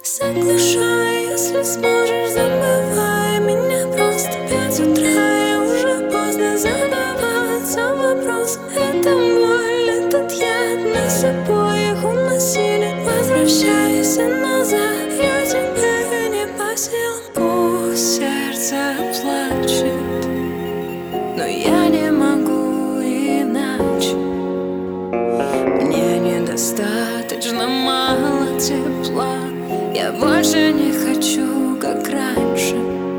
Заглушай, если сможешь, забывай меня. Просто 5 утра, и уже поздно задаваться вопросом. Это боль, этот яд нас обоих уносили. Возвращайся назад, я тебе не по силам. Пусть сердце плачет, но я не могу иначе. Мне недостаточно мало тепла. Я больше не хочу, как раньше.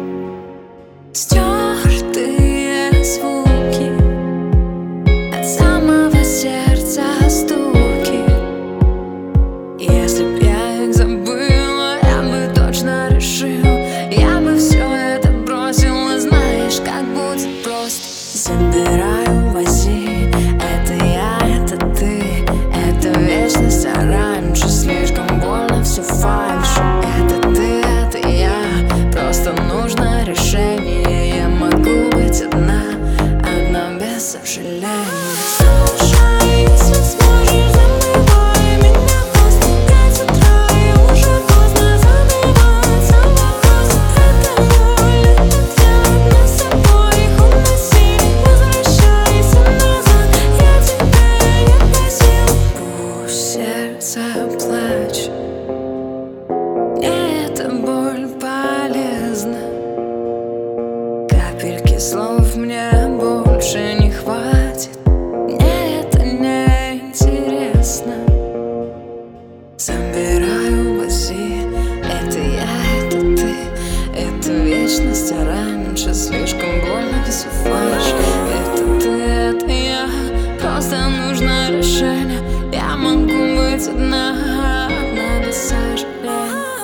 Стертые звуки, от самого сердца стуки. Если б я их забыла, я бы точно решил. Я бы все это бросила, знаешь, как будет просто. Забираю, вози, это я, это ты, это вечность, а раньше слишком больно, все фальшь. Это ты, это я, просто нужно решение. Я могу быть одна, одна без сожаления. Слушай, если сможешь, забывай меня. Просто 5 утра, и уже поздно задаваться вопросом. Это боль, этот яд нас обоих уносили. Возвращайся назад, я тебе не по силам. Пусть сердце плачет, мне эта боль полезна. Капельки слов мне больше не хватит. Мне это не интересно. Забираю, вози, это я, это ты, это вечность, а раньше слишком больно, все фальшь. Это ты, это я, просто нужно решение. Я могу быть одна, одна без сожаления.